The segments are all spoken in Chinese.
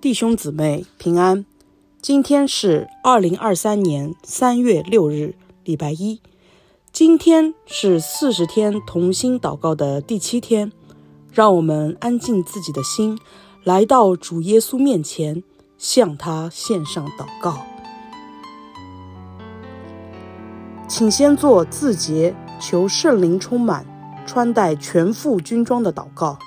弟兄姊妹平安，今天是2023年3月6日，礼拜一。今天是40天同心祷告的第7天，让我们安静自己的心，来到主耶稣面前，向他献上祷告。请先做自洁，求圣灵充满，穿戴全副军装的祷告。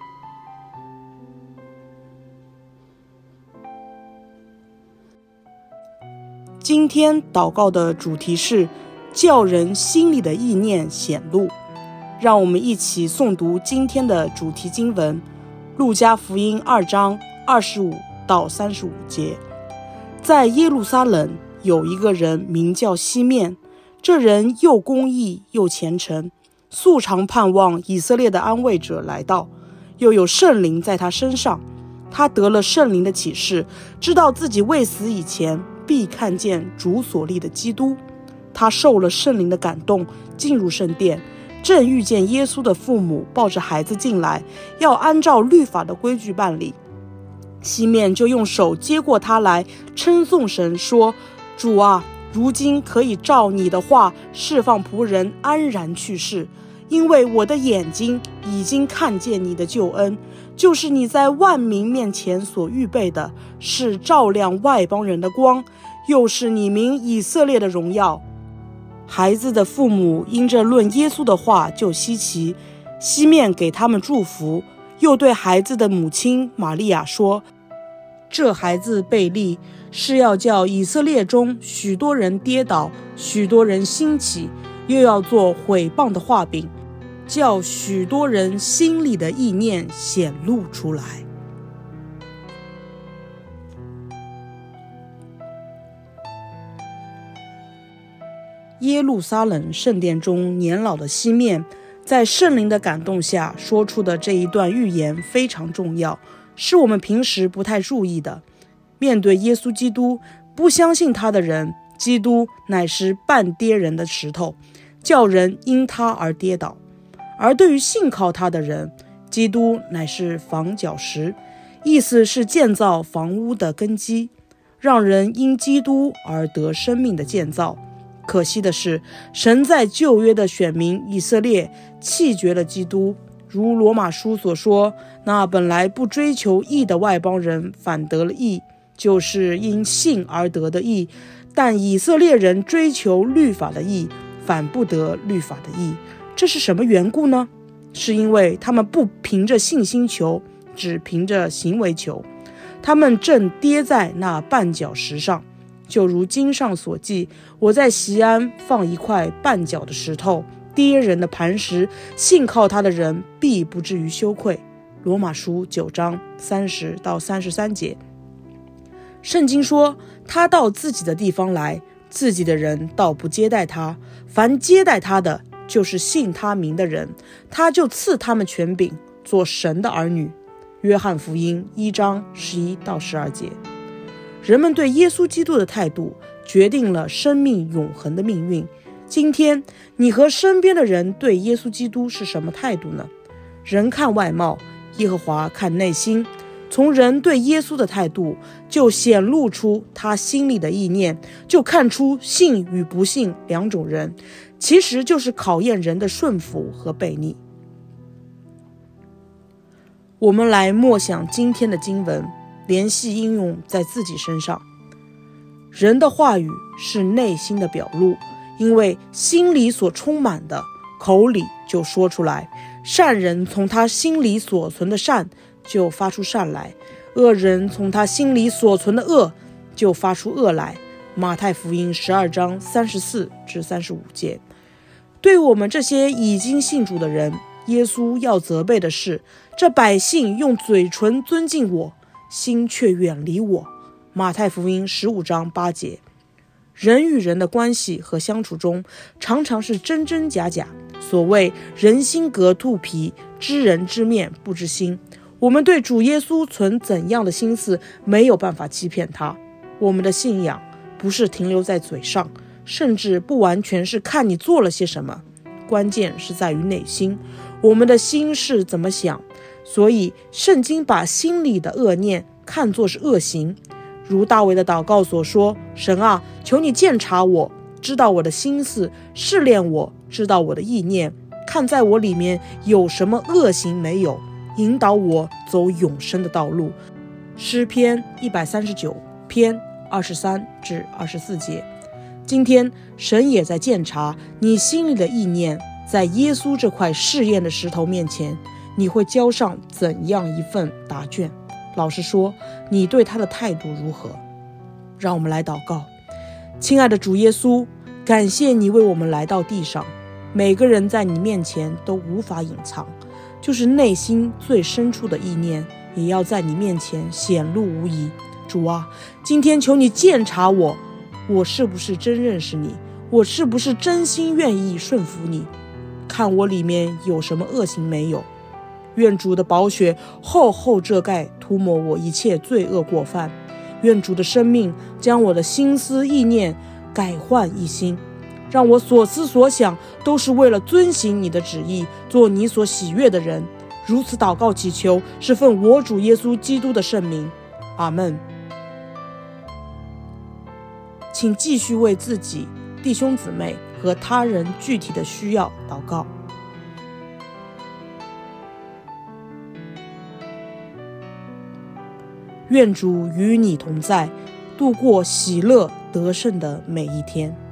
今天祷告的主题是叫人心里的意念显露。让我们一起诵读今天的主题经文，路加福音2章25到35节。在耶路撒冷有一个人名叫西面，这人又公义又虔诚，素常盼望以色列的安慰者来到，又有圣灵在他身上。他得了圣灵的启示，知道自己未死以前必看见主所立的基督。他受了圣灵的感动，进入圣殿，正遇见耶稣的父母抱着孩子进来，要按照律法的规矩办理。西面就用手接过他来，称颂神说：主啊，如今可以照你的话释放仆人安然去世，因为我的眼睛已经看见你的救恩，就是你在万民面前所预备的，是照亮外邦人的光，又是你民以色列的荣耀。孩子的父母因着论耶稣的话就稀奇，西面给他们祝福，又对孩子的母亲玛利亚说：这孩子被立，是要叫以色列中许多人跌倒，许多人兴起，又要做毁谤的画饼，叫许多人心里的意念显露出来。耶路撒冷圣殿中年老的西面，在圣灵的感动下说出的这一段预言非常重要，是我们平时不太注意的。面对耶稣基督，不相信他的人，基督乃是绊跌人的石头，叫人因他而跌倒；而对于信靠他的人，基督乃是房角石，意思是建造房屋的根基，让人因基督而得生命的建造。可惜的是，神在旧约的选民以色列弃绝了基督，如罗马书所说，那本来不追求义的外邦人反得了义，就是因信而得的义。但以色列人追求律法的义，反不得律法的义。这是什么缘故呢？是因为他们不凭着信心求，只凭着行为求。他们正跌在那绊脚石上，就如经上所记，我在锡安放一块绊脚的石头，跌人的磐石，信靠他的人必不至于羞愧。罗马书9章30到33节。圣经说，他到自己的地方来，自己的人倒不接待他，凡接待他的，就是信他名的人，他就赐他们权柄，做神的儿女。约翰福音1章11到12节。人们对耶稣基督的态度决定了生命永恒的命运。今天你和身边的人对耶稣基督是什么态度呢？人看外貌，耶和华看内心。从人对耶稣的态度，就显露出他心里的意念，就看出信与不信两种人，其实就是考验人的顺服和悖逆。我们来默想今天的经文，联系应用在自己身上。人的话语是内心的表露，因为心里所充满的，口里就说出来。善人从他心里所存的善，就发出善来；恶人从他心里所存的恶，就发出恶来。马太福音12章34至35节。对我们这些已经信主的人，耶稣要责备的是，这百姓用嘴唇尊敬我，心却远离我。马太福音15章8节。人与人的关系和相处中，常常是真真假假。所谓人心隔肚皮，知人知面不知心。我们对主耶稣存怎样的心思，没有办法欺骗他。我们的信仰不是停留在嘴上，甚至不完全是看你做了些什么，关键是在于内心，我们的心是怎么想。所以圣经把心里的恶念看作是恶行。如大卫的祷告所说，神啊，求你鉴察我，知道我的心思，试炼我，知道我的意念，看在我里面有什么恶行没有，引导我走永生的道路。诗篇139篇23至24节。今天神也在鉴察你心里的意念，在耶稣这块试验的石头面前，你会交上怎样一份答卷？老实说，你对他的态度如何？让我们来祷告。亲爱的主耶稣，感谢你为我们来到地上，每个人在你面前都无法隐藏，就是内心最深处的意念，也要在你面前显露无遗。主啊，今天求你鉴察我，我是不是真认识你？我是不是真心愿意顺服你？看我里面有什么恶行没有？愿主的宝血厚厚遮盖，涂抹我一切罪恶过犯。愿主的生命将我的心思意念改换一新，让我所思所想都是为了遵行你的旨意，做你所喜悦的人。如此祷告祈求，是奉我主耶稣基督的圣名，阿们。请继续为自己、弟兄姊妹和他人具体的需要祷告。愿主与你同在，度过喜乐得胜的每一天。